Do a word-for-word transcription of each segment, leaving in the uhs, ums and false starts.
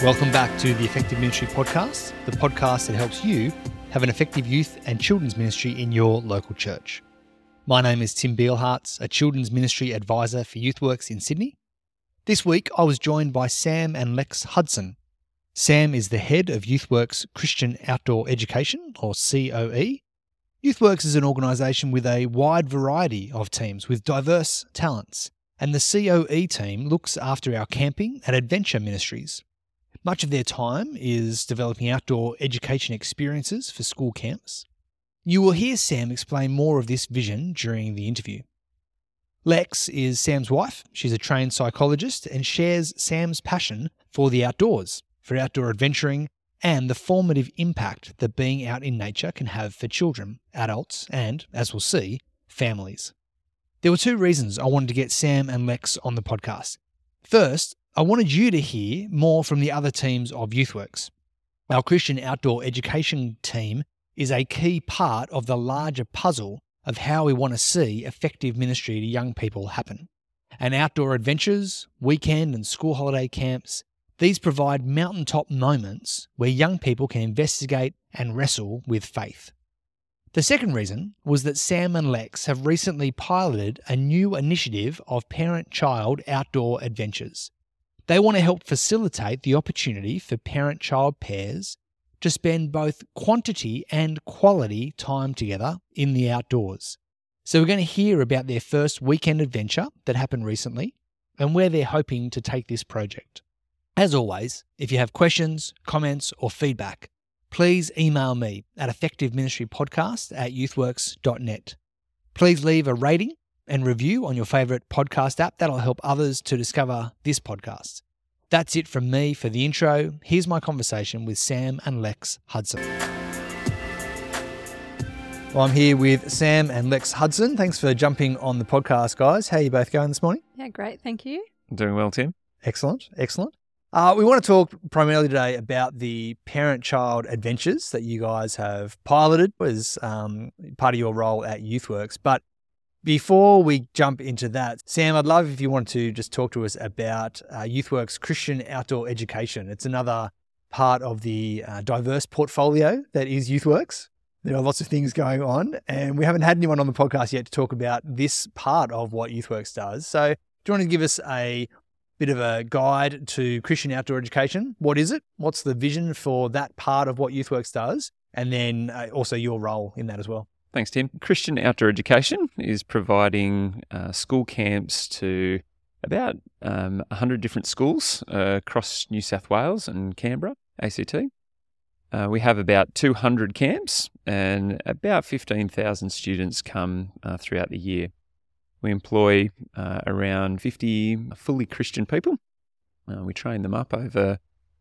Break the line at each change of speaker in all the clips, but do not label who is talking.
Welcome back to the Effective Ministry Podcast, the podcast that helps you have an effective youth and children's ministry in your local church. My name is Tim Beilhartz, a children's ministry advisor for YouthWorks in Sydney. This week, I was joined by Sam and Lex Hudson. Sam is the head of YouthWorks Christian Outdoor Education, or C O E. YouthWorks is an organisation with a wide variety of teams with diverse talents, and the C O E team looks after our camping and adventure ministries. Much of their time is developing outdoor education experiences for school camps. You will hear Sam explain more of this vision during the interview. Lex is Sam's wife. She's a trained psychologist and shares Sam's passion for the outdoors, for outdoor adventuring, and the formative impact that being out in nature can have for children, adults, and, as we'll see, families. There were two reasons I wanted to get Sam and Lex on the podcast. First, I wanted you to hear more from the other teams of YouthWorks. Our Christian Outdoor Education team is a key part of the larger puzzle of how we want to see effective ministry to young people happen. And outdoor adventures, weekend and school holiday camps, these provide mountaintop moments where young people can investigate and wrestle with faith. The second reason was that Sam and Lex have recently piloted a new initiative of parent-child outdoor adventures. They want to help facilitate the opportunity for parent-child pairs to spend both quantity and quality time together in the outdoors. So we're going to hear about their first weekend adventure that happened recently and where they're hoping to take this project. As always, if you have questions, comments, or feedback, please email me at effectiveministrypodcast at youthworks dot net. Please leave a rating and review on your favourite podcast app. That'll help others to discover this podcast. That's it from me for the intro. Here's my conversation with Sam and Lex Hudson. Well, I'm here with Sam and Lex Hudson. Thanks for jumping on the podcast, guys. How are you both going this morning?
Yeah, great. Thank you.
Doing well, Tim.
Excellent. Excellent. Uh, we want to talk primarily today about the parent-child adventures that you guys have piloted as um, part of your role at YouthWorks. But before we jump into that, Sam, I'd love if you wanted to just talk to us about uh, YouthWorks Christian Outdoor Education. It's another part of the uh, diverse portfolio that is YouthWorks. There are lots of things going on, and we haven't had anyone on the podcast yet to talk about this part of what YouthWorks does. So do you want to give us a bit of a guide to Christian Outdoor Education? What is it? What's the vision for that part of what YouthWorks does? And then uh, also your role in that as well.
Thanks, Tim. Christian Outdoor Education is providing uh, school camps to about um, one hundred different schools uh, across New South Wales and Canberra, A C T. Uh, we have about two hundred camps and about fifteen thousand students come uh, throughout the year. We employ uh, around fifty fully Christian people. Uh, we train them up over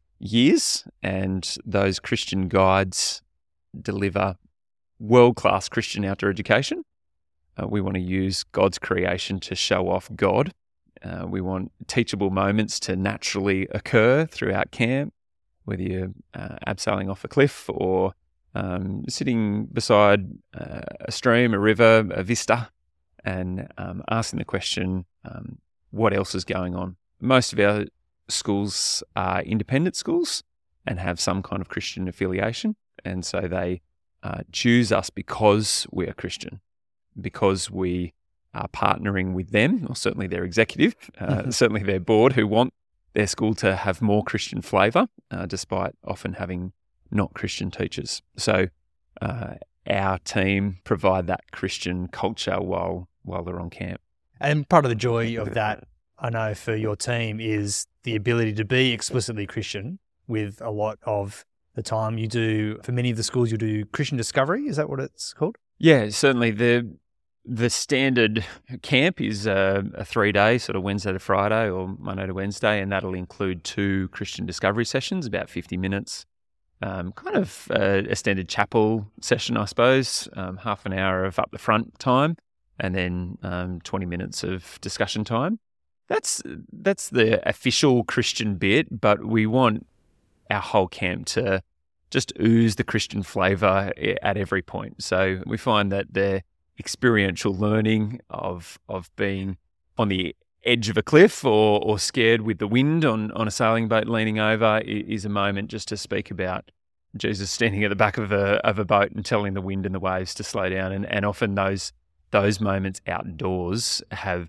years, and those Christian guides deliver world-class Christian outdoor education. Uh, we want to use God's creation to show off God. Uh, we want teachable moments to naturally occur throughout camp, whether you're uh, abseiling off a cliff or um, sitting beside uh, a stream, a river, a vista, and um, asking the question, um, what else is going on? Most of our schools are independent schools and have some kind of Christian affiliation, and so they uh, choose us because we are Christian, because we are partnering with them, or certainly their executive, uh, certainly their board, who want their school to have more Christian flavour, uh, despite often having not Christian teachers. So uh, our team provide that Christian culture while while they're on camp.
And part of the joy of that, I know, for your team is the ability to be explicitly Christian with a lot of the time. You do, for many of the schools, you do Christian discovery. Is that what it's called?
Yeah, certainly. The the standard camp is a, a three-day, sort of Wednesday to Friday or Monday to Wednesday, and that'll include two Christian discovery sessions, about fifty minutes. Um, kind of a, a standard chapel session, I suppose, um, half an hour of up the front time, and then um, twenty minutes of discussion time. That's that's the official Christian bit, but we want our whole camp to just ooze the Christian flavour at every point. So we find that the experiential learning of of being on the edge of a cliff or or scared with the wind on, on a sailing boat leaning over is a moment just to speak about Jesus standing at the back of a of a boat and telling the wind and the waves to slow down. And, and often those those moments outdoors have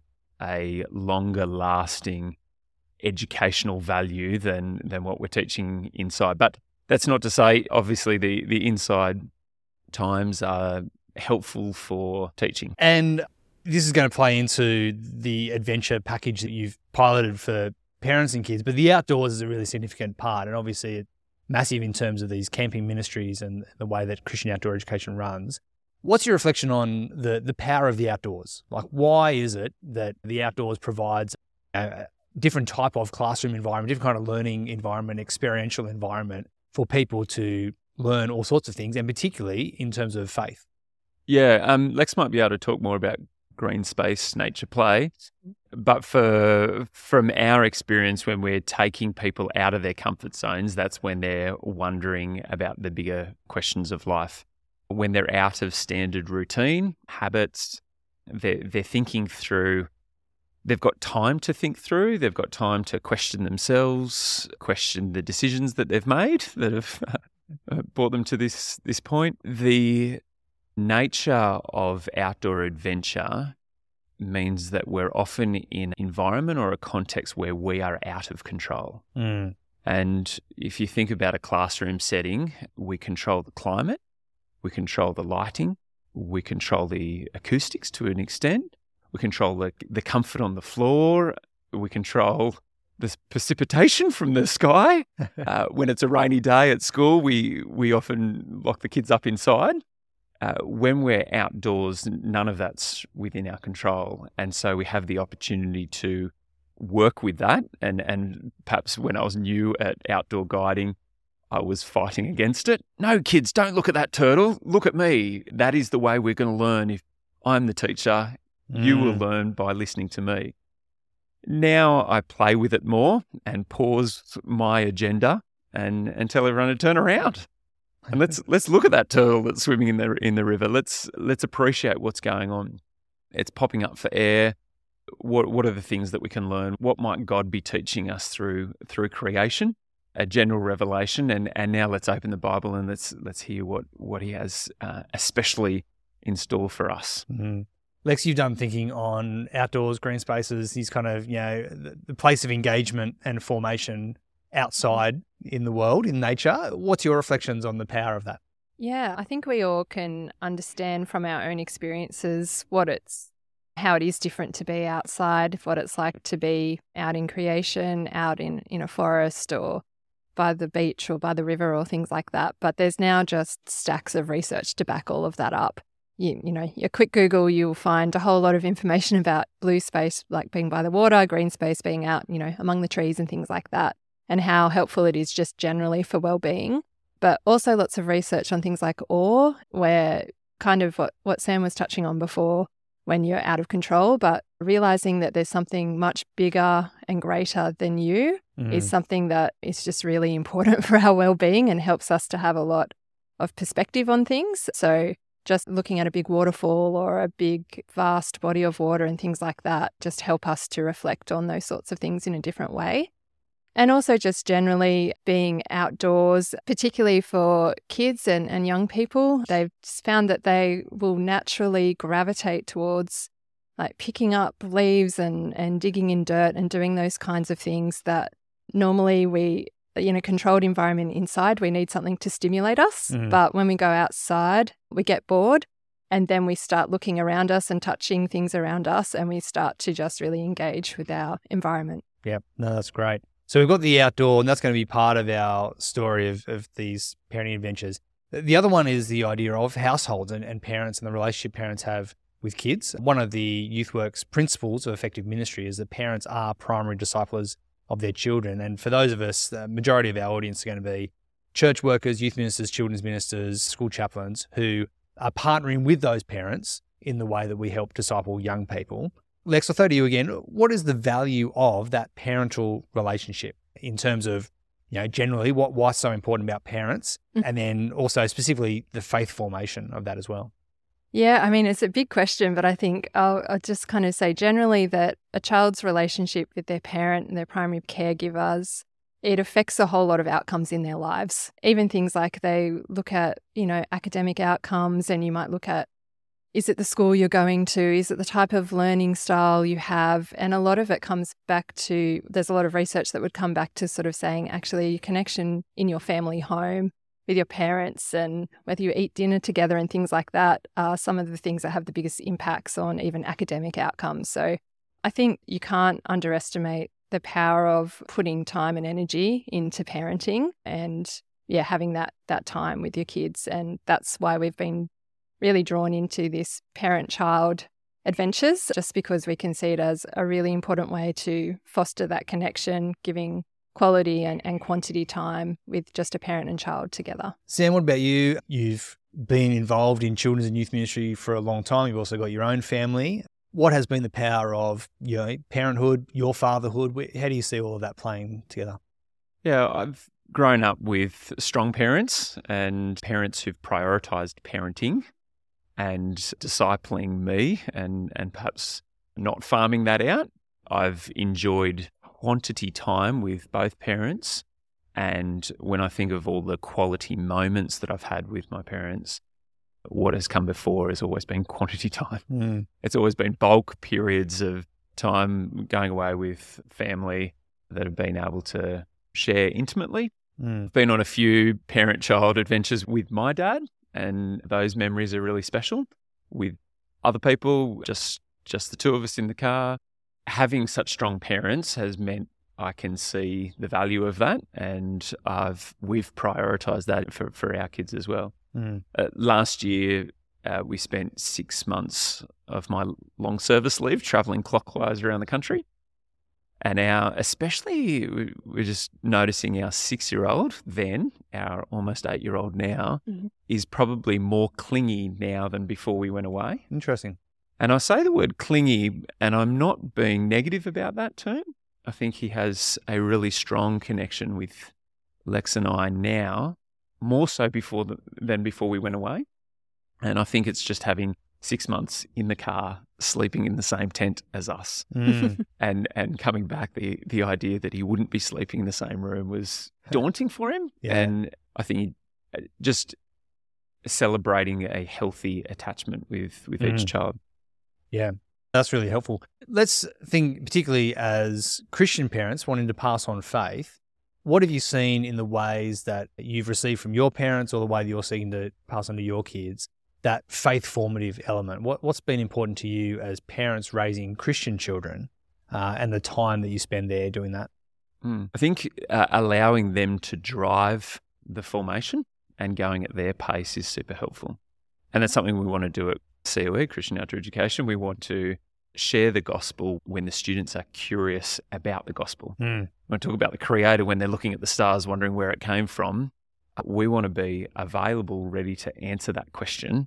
a longer lasting educational value than than what we're teaching inside. But that's not to say, obviously, the, the inside times are helpful for teaching.
And this is going to play into the adventure package that you've piloted for parents and kids, but the outdoors is a really significant part, and obviously it's massive in terms of these camping ministries and the way that Christian outdoor education runs. What's your reflection on the the power of the outdoors? Like, why is it that the outdoors provides a different type of classroom environment, different kind of learning environment, experiential environment for people to learn all sorts of things, and particularly in terms of faith?
Yeah, um, Lex might be able to talk more about green space, nature play, but for from our experience, when we're taking people out of their comfort zones, that's when they're wondering about the bigger questions of life. When they're out of standard routine, habits, they're, they're thinking through, they've got time to think through, they've got time to question themselves, question the decisions that they've made that have brought them to this this point. The nature of outdoor adventure means that we're often in an environment or a context where we are out of control.
Mm.
And if you think about a classroom setting, we control the climate, we control the lighting, we control the acoustics to an extent, we control the, the comfort on the floor, we control the precipitation from the sky. uh, when it's a rainy day at school, we, we often lock the kids up inside. Uh, when we're outdoors, none of that's within our control. And so we have the opportunity to work with that. And, and perhaps when I was new at outdoor guiding, I was fighting against it. No, kids, don't look at that turtle. Look at me. That is the way we're going to learn. If I'm the teacher, mm. you will learn by listening to me. Now I play with it more and pause my agenda and, and tell everyone to turn around. And let's let's look at that turtle that's swimming in the in the river. Let's let's appreciate what's going on. It's popping up for air. What what are the things that we can learn? What might God be teaching us through through creation? A general revelation, and, and now let's open the Bible and let's let's hear what what He has uh, especially in store for us.
Mm-hmm. Lex, you've done thinking on outdoors, green spaces, these kind of, you know, the, the place of engagement and formation outside in the world, in nature. What's your reflections on the power of that?
Yeah, I think we all can understand from our own experiences what it's, how it is different to be outside, what it's like to be out in creation, out in, in a forest or by the beach or by the river or things like that. But there's now just stacks of research to back all of that up. You, you know, a quick Google, you'll find a whole lot of information about blue space, like being by the water, green space being out, you know, among the trees and things like that, and how helpful it is just generally for well-being. But also lots of research on things like awe, where kind of what, what Sam was touching on before, when you're out of control, but realizing that there's something much bigger and greater than you mm. is something that is just really important for our well-being and helps us to have a lot of perspective on things. So just looking at a big waterfall or a big vast body of water and things like that just help us to reflect on those sorts of things in a different way. And also just generally being outdoors, particularly for kids and, and young people, they've found that they will naturally gravitate towards like picking up leaves and, and digging in dirt and doing those kinds of things that normally we, in a controlled environment inside, we need something to stimulate us. Mm. But when we go outside, we get bored and then we start looking around us and touching things around us and we start to just really engage with our environment.
Yeah, no, that's great. So we've got the outdoor, and that's going to be part of our story of, of these parenting adventures. The other one is the idea of households and, and parents and the relationship parents have with kids. One of the YouthWorks principles of effective ministry is that parents are primary disciplers of their children. And for those of us, the majority of our audience are going to be church workers, youth ministers, children's ministers, school chaplains who are partnering with those parents in the way that we help disciple young people. Lex, I'll throw to you again. What is the value of that parental relationship in terms of, you know, generally what why's so important about parents, mm-hmm. and then also specifically the faith formation of that as well?
Yeah, I mean, it's a big question, but I think I'll, I'll just kind of say generally that a child's relationship with their parent and their primary caregivers, it affects a whole lot of outcomes in their lives. Even things like they look at, you know, academic outcomes, and you might look at, is it the school you're going to? Is it the type of learning style you have? And a lot of it comes back to, there's a lot of research that would come back to sort of saying actually your connection in your family home with your parents and whether you eat dinner together and things like that are some of the things that have the biggest impacts on even academic outcomes. So I think you can't underestimate the power of putting time and energy into parenting and, yeah, having that that time with your kids. And that's why we've been really drawn into this parent-child adventures, just because we can see it as a really important way to foster that connection, giving quality and, and quantity time with just a parent and child together.
Sam, what about you? You've been involved in children's and youth ministry for a long time. You've also got your own family. What has been the power of, you know, parenthood, your fatherhood? How do you see all of that playing together?
Yeah, I've grown up with strong parents and parents who've prioritised parenting and discipling me and, and perhaps not farming that out. I've enjoyed quantity time with both parents. And when I think of all the quality moments that I've had with my parents, what has come before has always been quantity time.
Mm.
It's always been bulk periods of time going away with family that have been able to share intimately.
Mm.
I've been on a few parent-child adventures with my dad, and those memories are really special. With other people, just just the two of us in the car. Having such strong parents has meant I can see the value of that, and I've we've prioritised that for, for our kids as well.
Mm.
Uh, last year, uh, we spent six months of my long service leave travelling clockwise around the country. And our, especially, we're just noticing our six-year-old then, our almost eight-year-old now,
mm-hmm.
is probably more clingy now than before we went away.
Interesting.
And I say the word clingy, and I'm not being negative about that term. I think he has a really strong connection with Lex and I now, more so before the, than before we went away. And I think it's just having six months in the car, sleeping in the same tent as us.
Mm.
and and coming back, the the idea that he wouldn't be sleeping in the same room was daunting for him.
Yeah.
And I think he, just celebrating a healthy attachment with, with
Mm.
each child.
Yeah, that's really helpful. Let's think, particularly as Christian parents wanting to pass on faith, what have you seen in the ways that you've received from your parents or the way that you're seeking to pass on to your kids, that faith formative element? What, what's been important to you as parents raising Christian children uh, and the time that you spend there doing that?
Mm. I think uh, allowing them to drive the formation and going at their pace is super helpful. And that's something we want to do at C O E, Christian Outdoor Education. We want to share the gospel when the students are curious about the gospel.
Mm.
We want to talk about the Creator when they're looking at the stars, wondering where it came from. We want to be available, ready to answer that question,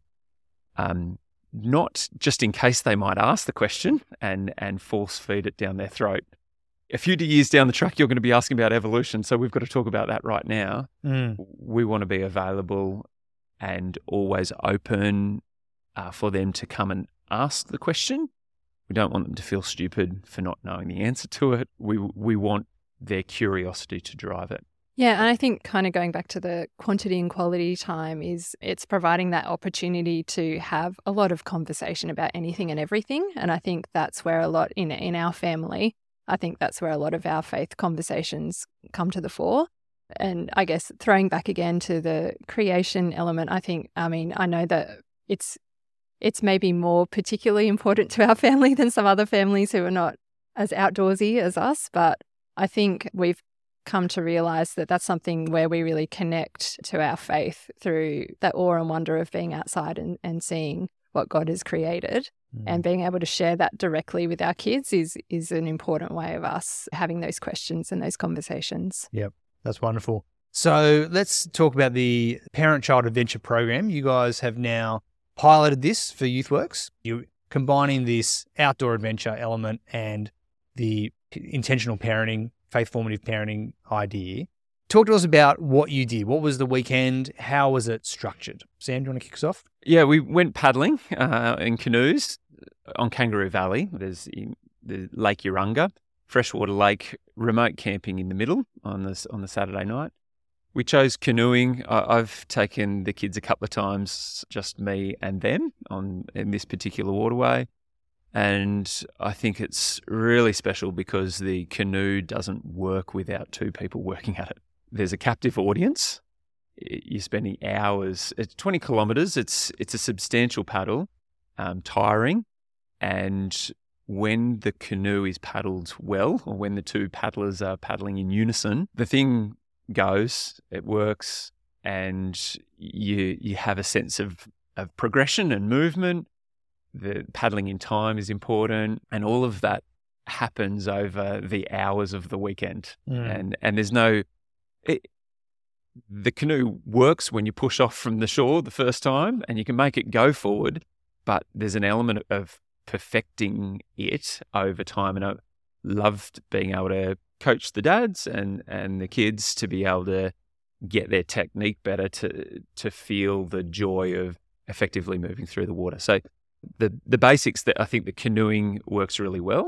um, not just in case they might ask the question and, and force feed it down their throat. A few years down the track, you're going to be asking about evolution, so we've got to talk about that right now.
Mm.
We want to be available and always open uh, for them to come and ask the question. We don't want them to feel stupid for not knowing the answer to it. We we want their curiosity to drive it.
Yeah, and I think kind of going back to the quantity and quality time is it's providing that opportunity to have a lot of conversation about anything and everything. And I think that's where a lot in in our family, I think that's where a lot of our faith conversations come to the fore. And I guess throwing back again to the creation element, I think, I mean, I know that it's it's maybe more particularly important to our family than some other families who are not as outdoorsy as us. But I think we've come to realize that that's something where we really connect to our faith through that awe and wonder of being outside and, and seeing what God has created. Mm. And being able to share that directly with our kids is is an important way of us having those questions and those conversations.
Yep, that's wonderful. So let's talk about the Parent-Child Adventure Program. You guys have now piloted this for YouthWorks. You're combining this outdoor adventure element and the intentional parenting, faith formative parenting idea. talk to us about what you did. What was the weekend? How was it structured? Sam, do you want to kick us off?
Yeah, we went paddling uh, in canoes on Kangaroo Valley. There's the Lake Urunga, freshwater lake, remote camping in the middle on this on the Saturday night. We chose canoeing. I, I've taken the kids a couple of times, just me and them, on in this particular waterway. And I think it's really special because the canoe doesn't work without two people working at it. There's a captive audience. You're spending hours. It's twenty kilometres. It's it's a substantial paddle, um, tiring. And when the canoe is paddled well, or when the two paddlers are paddling in unison, the thing goes, it works, and you you have a sense of, of progression and movement. The paddling in time is important, and all of that happens over the hours of the weekend. Mm. And and there's no, it, the canoe works when you push off from the shore the first time, and you can make it go forward, but there's an element of perfecting it over time. And I loved being able to coach the dads and, and the kids to be able to get their technique better, to to feel the joy of effectively moving through the water. So the the basics that I think the canoeing works really well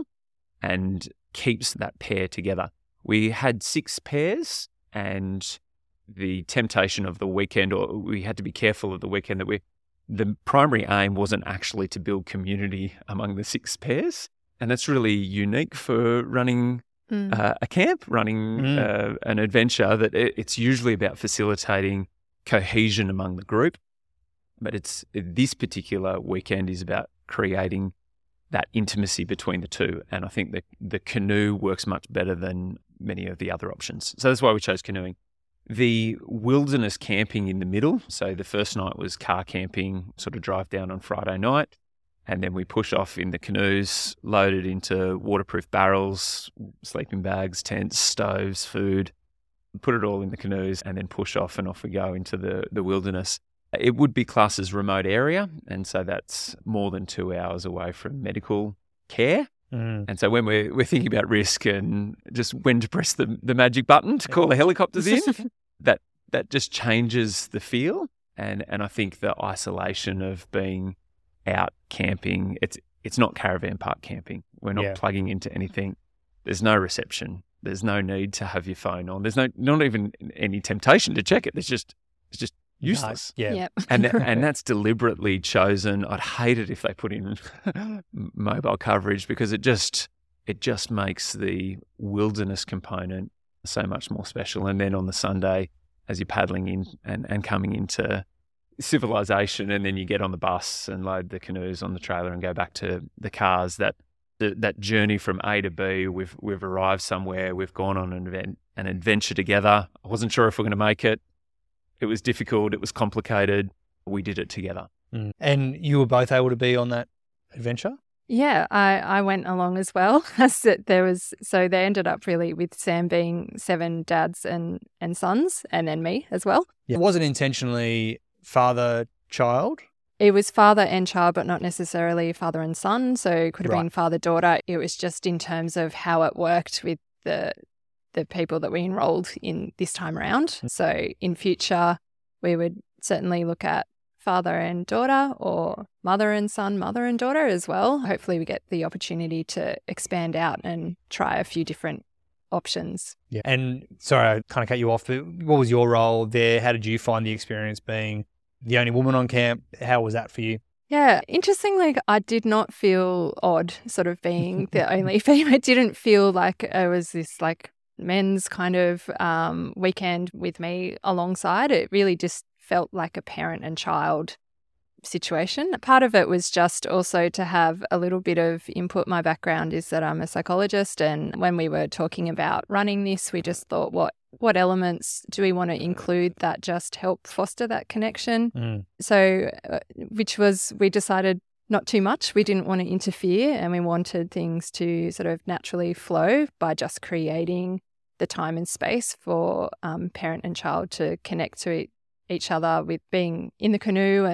and keeps that pair together. We had six pairs, and the temptation of the weekend, or we had to be careful of the weekend, that we the primary aim wasn't actually to build community among the six pairs. And that's really unique for running mm. uh, a camp, running mm. uh, an adventure, that it, it's usually about facilitating cohesion among the group. But it's this particular weekend is about creating that intimacy between the two. And I think that the canoe works much better than many of the other options. So that's why we chose canoeing. The wilderness camping in the middle. So the first night was car camping, sort of drive down on Friday night. And then we push off in the canoes, loaded into waterproof barrels, sleeping bags, tents, stoves, food, put it all in the canoes, and then push off, and off we go into the, the wilderness. It would be classed as remote area, and so that's more than two hours away from medical care. Mm. And so when we're, we're thinking about risk and just when to press the, the magic button to call the helicopters in, that that just changes the feel. And and I think the isolation of being out camping, it's it's not caravan park camping. We're not yeah. plugging into anything. There's no reception. There's no need to have your phone on. There's no not even any temptation to check it. There's just it's just useless.
No, yeah.
Yep.
And th- and that's deliberately chosen. I'd hate it if they put in mobile coverage, because it just it just makes the wilderness component so much more special. And then on the Sunday, as you're paddling in and, and coming into civilization, and then you get on the bus and load the canoes on the trailer and go back to the cars, that the, that journey from A to B, we've we've arrived somewhere, we've gone on an event, an adventure together. I wasn't sure if we're going to make it. It was difficult. It was complicated. We did it together.
Mm. And you were both able to be on that adventure?
Yeah, I, I went along as well. There was so they ended up really with Sam being seven dads and, and sons, and then me as well.
Yeah. It wasn't intentionally father-child?
It was father and child, but not necessarily father and son. So it could have
right.
been father-daughter. It was just in terms of how it worked with the the people that we enrolled in this time around. So in future, we would certainly look at father and daughter, or mother and son, mother and daughter as well. Hopefully we get the opportunity to expand out and try a few different options.
Yeah. And sorry, I kind of cut you off, but what was your role there? How did you find the experience being the only woman on camp? How was that for you?
Yeah, interestingly, I did not feel odd sort of being the only female. I didn't feel like it was this like men's kind of um, weekend with me alongside. It really just felt like a parent and child situation. Part of it was just also to have a little bit of input. My background is that I'm a psychologist, and when we were talking about running this, we just thought, what what elements do we want to include that just help foster that connection? Mm. So, uh, which was, we decided not too much. We didn't want to interfere, and we wanted things to sort of naturally flow by just creating the time and space for um, parent and child to connect to each other with being in the canoe and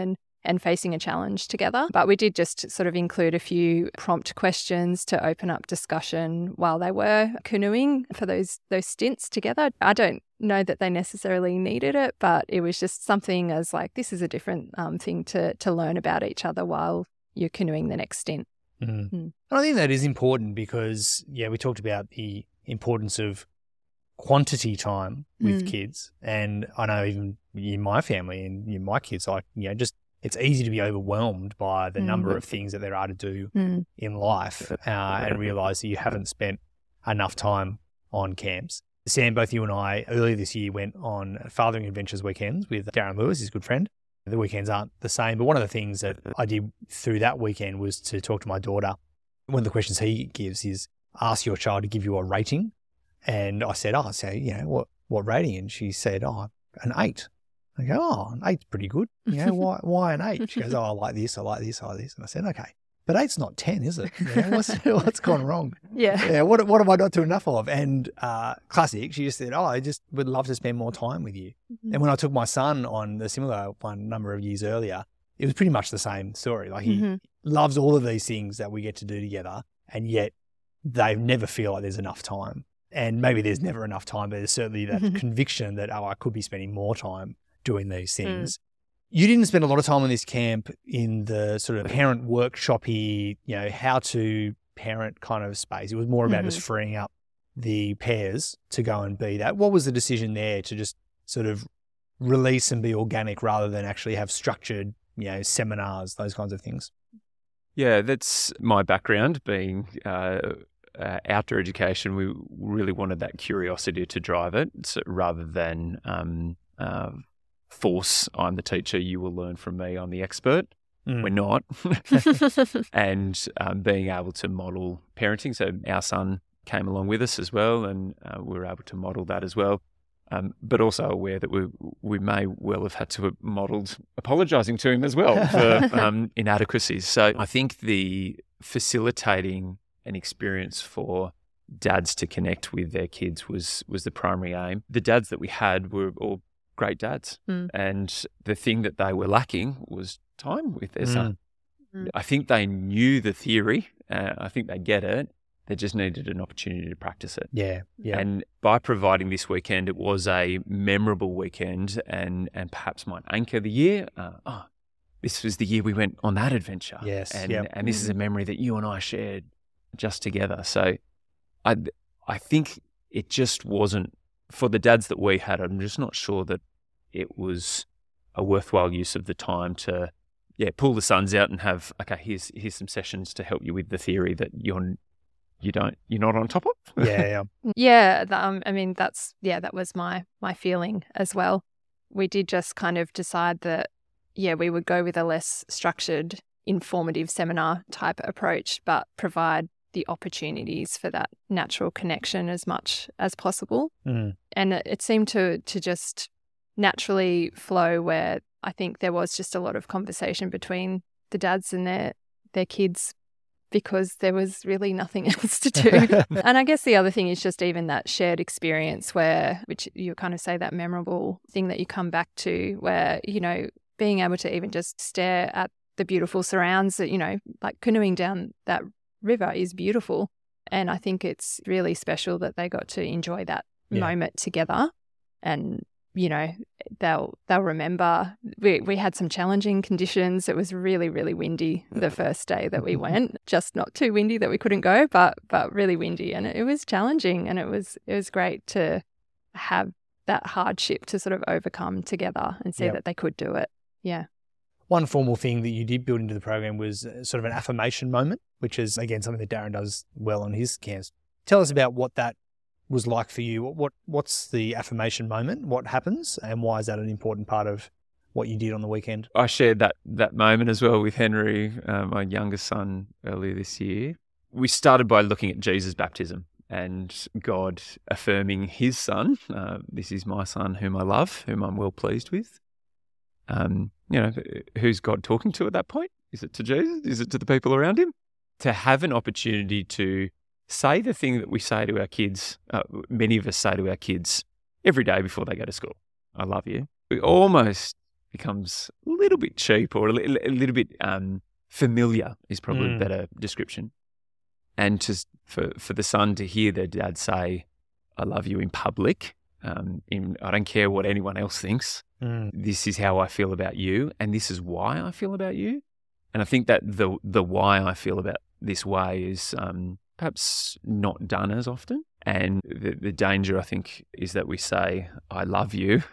and facing a challenge together. But we did just sort of include a few prompt questions to open up discussion while they were canoeing for those those stints together. I don't know that they necessarily needed it, but it was just something as like, this is a different um, thing to to learn about each other while you're canoeing the next stint.
Mm.
Mm.
And I think that is important because, yeah, we talked about the importance of quantity time with
Mm.
kids. And I know even in my family and in my kids, like, you know, just it's easy to be overwhelmed by the
Mm.
number of things that there are to do
Mm.
in life uh, and realise that you haven't spent enough time on camps. Sam, both you and I earlier this year went on Fathering Adventures weekends with Darren Lewis, his good friend. The weekends aren't the same, but one of the things that I did through that weekend was to talk to my daughter. One of the questions he gives is ask your child to give you a rating. And I said, oh, so, you know, what, what rating? And she said, oh, an eight. I go, oh, an eight's pretty good. You know, why, why an eight? She goes, oh, I like this, I like this, I like this. And I said, okay, but eight's not ten, is it? You know, what's, what's gone wrong?
Yeah.
Yeah, what, what have I not doing enough of? And uh, classic, she just said, oh, I just would love to spend more time with you.
Mm-hmm.
And when I took my son on the similar one a number of years earlier, it was pretty much the same story. Like he
Mhm.
loves all of these things that we get to do together, and yet they never feel like there's enough time. And maybe there's never enough time, but there's certainly that
Mhm.
conviction that, oh, I could be spending more time doing these
Mm.
things. You didn't spend a lot of time on this camp in the sort of parent workshop-y, you know, how to parent kind of space. It was more about
Mhm.
just freeing up the pairs to go and be that. What was the decision there to just sort of release and be organic rather than actually have structured, you know, seminars, those kinds of things?
Yeah, that's my background, being uh, uh, outdoor education. We really wanted that curiosity to drive it, so rather than um, uh, force, I'm the teacher, you will learn from me, I'm the expert.
Mm.
We're not. And um, being able to model parenting. So our son came along with us as well, and uh, we were able to model that as well. Um, but also aware that we we may well have had to have modelled apologising to him as well for um, inadequacies. So I think the facilitating an experience for dads to connect with their kids was was the primary aim. The dads that we had were all great dads,
Mm.
and the thing that they were lacking was time with their son.
Mm.
I think they knew the theory. Uh, I think they get it. They just needed an opportunity to practice it.
Yeah, yeah.
And by providing this weekend, it was a memorable weekend and, and perhaps might anchor the year. Uh, oh, this was the year we went on that adventure.
Yes,
And,
yep.
and this is a memory that you and I shared just together. So I, I think it just wasn't, for the dads that we had, I'm just not sure that it was a worthwhile use of the time to, yeah, pull the sons out and have, okay, here's here's some sessions to help you with the theory that you're you don't you're not on top of.
yeah, yeah.
Yeah, that, um, I mean, that's, yeah, that was my my feeling as well. We did just kind of decide that, yeah, we would go with a less structured, informative seminar type approach, but provide the opportunities for that natural connection as much as possible.
Mm.
And it, it seemed to to just naturally flow, where I think there was just a lot of conversation between the dads and their their kids, because there was really nothing else to do. And I guess the other thing is just even that shared experience where, which you kind of say, that memorable thing that you come back to, where, you know, being able to even just stare at the beautiful surrounds that, you know, like canoeing down that river is beautiful. And I think it's really special that they got to enjoy that
Yeah.
moment together. And, you know, they'll they'll remember we we had some challenging conditions. It was really, really windy the first day that we went. Just not too windy that we couldn't go, but but really windy, and it was challenging, and it was it was great to have that hardship to sort of overcome together and see
Yep.
that they could do it. Yeah.
One formal thing that you did build into the program was uh, sort of an affirmation moment, which is, again, something that Darren does well on his camps. Tell us about what that was like for you. What, what What's the affirmation moment? What happens? And why is that an important part of what you did on the weekend?
I shared that that moment as well with Henry, uh, my youngest son, earlier this year. We started by looking at Jesus' baptism and God affirming his son. Uh, this is my son whom I love, whom I'm well pleased with. Um, you know, who's God talking to at that point? Is it to Jesus? Is it to the people around him? To have an opportunity to say the thing that we say to our kids, uh, many of us say to our kids every day before they go to school. I love you. We almost becomes a little bit cheap or a, li- a little bit um, familiar is probably
Mm.
a better description. And to, for, for the son to hear their dad say, I love you in public, um, in, I don't care what anyone else thinks,
Mm.
this is how I feel about you, and this is why I feel about you. And I think that the the why I feel about this way is um, perhaps not done as often. And the, the danger, I think, is that we say, I love you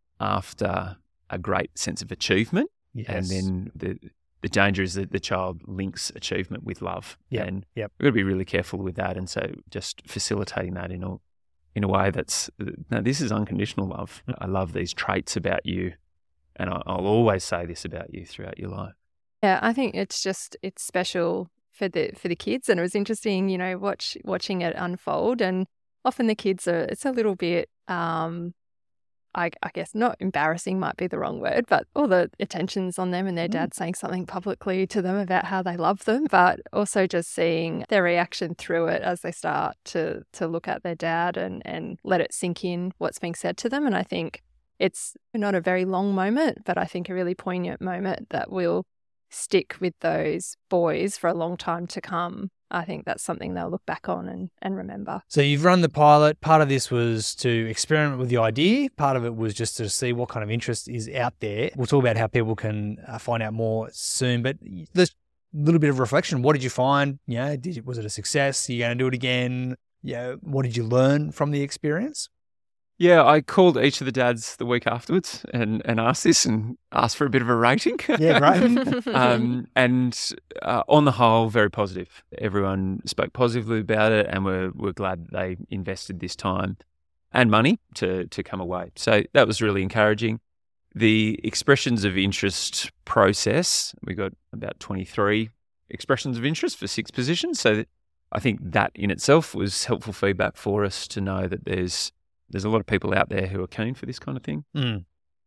after a great sense of achievement.
Yes.
And then the the danger is that the child links achievement with love.
Yep,
And
yep.
we've got to be really careful with that. And so just facilitating that in a, in a way that's, no, this is unconditional love. I love these traits about you. And I, I'll always say this about you throughout your life.
Yeah, I think it's just it's special for the for the kids, and it was interesting, you know, watch watching it unfold. And often the kids are it's a little bit, um, I, I guess not embarrassing might be the wrong word, but all the attention's on them and their dad saying something publicly to them about how they love them, but also just seeing their reaction through it as they start to to look at their dad and and let it sink in what's being said to them. And I think it's not a very long moment, but I think a really poignant moment that will stick with those boys for a long time to come. I think that's something they'll look back on and, and remember.
So you've run the pilot. Part of this was to experiment with the idea. Part of it was just to see what kind of interest is out there. We'll talk about how people can uh, find out more soon, but there's a little bit of reflection. What did you find? You know, did you, was it a success? Are you going to do it again? Yeah. What did you learn from the experience?
Yeah, I called each of the dads the week afterwards and, and asked this and asked for a bit of a rating.
Yeah, right.
um, and uh, on the whole, very positive. Everyone spoke positively about it, and we're, we're glad that they invested this time and money to, to come away. So that was really encouraging. The expressions of interest process, we got about twenty-three expressions of interest for six positions. So I think that in itself was helpful feedback for us to know that there's There's a lot of people out there who are keen for this kind of thing.
Mm.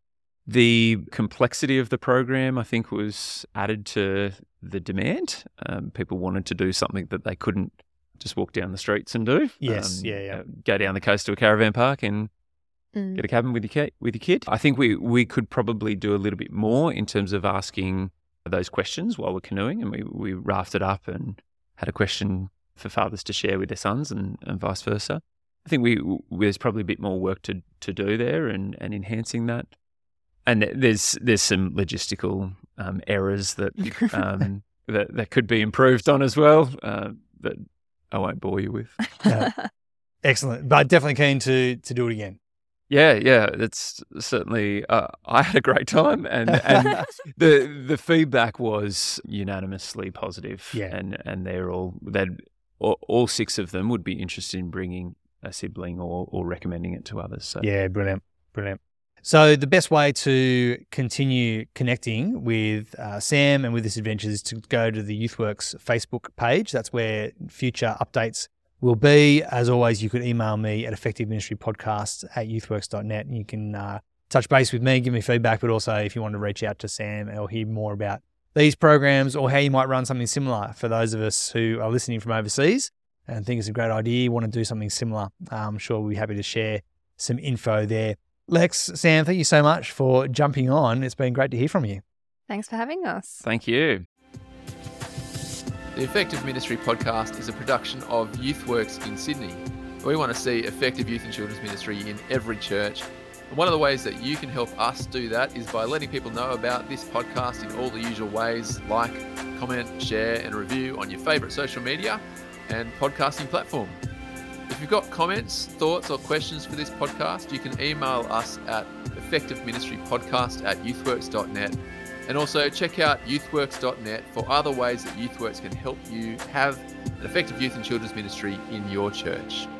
The complexity of the program, I think, was added to the demand. Um, people wanted to do something that they couldn't just walk down the streets and do.
Yes,
Um,
yeah, yeah.
uh, Go down the coast to a caravan park and
Mm.
get a cabin with your kid. With your kid. I think we we could probably do a little bit more in terms of asking those questions while we're canoeing, and we we rafted up and had a question for fathers to share with their sons, and, and vice versa. I think we there's probably a bit more work to, to do there and, and enhancing that. And there's there's some logistical um, errors that um, that that could be improved on as well uh, that I won't bore you with.
Yeah. Excellent. But definitely keen to to do it again.
Yeah, yeah, it's certainly. Uh, I had a great time, and, and the the feedback was unanimously positive.
Yeah.
and and they're all that all, all six of them would be interested in bringing a sibling or, or recommending it to others. So.
Yeah, brilliant, brilliant. So the best way to continue connecting with uh, Sam and with this adventure is to go to the YouthWorks Facebook page. That's where future updates will be. As always, you could email me at effective ministry podcast at youthworks dot net, and you can uh, touch base with me, give me feedback, but also if you want to reach out to Sam or hear more about these programs or how you might run something similar for those of us who are listening from overseas and think it's a great idea, want to do something similar, I'm sure we'll be happy to share some info there. Lex, Sam, thank you so much for jumping on. It's been great to hear from you.
Thanks for having us.
Thank you.
The Effective Ministry podcast is a production of YouthWorks in Sydney. We want to see effective youth and children's ministry in every church. And one of the ways that you can help us do that is by letting people know about this podcast in all the usual ways, like, comment, share, and review on your favourite social media and podcasting platform. If you've got comments, thoughts, or questions for this podcast, you can email us at effectiveministrypodcast at youthworks dot net. And also check out youthworks dot net for other ways that YouthWorks can help you have an effective youth and children's ministry in your church.